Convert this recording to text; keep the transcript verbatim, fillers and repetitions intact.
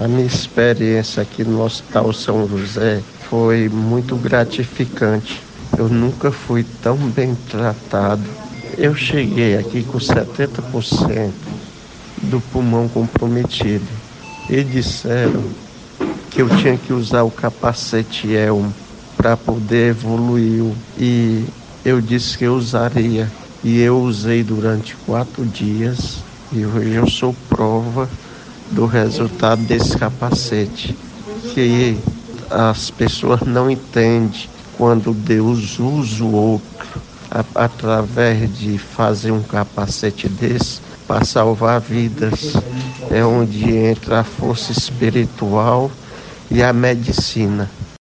A minha experiência aqui no Hospital São José foi muito gratificante. Eu nunca fui tão bem tratado. Eu cheguei aqui com setenta por cento do pulmão comprometido. E disseram que eu tinha que usar o capacete Elmo para poder evoluir. E eu disse que eu usaria. E eu usei durante quatro dias. E hoje eu sou prova do resultado desse capacete. Que as pessoas não entendem quando Deus usa o outro a, através de fazer um capacete desse para salvar vidas. É onde entra a força espiritual e a medicina.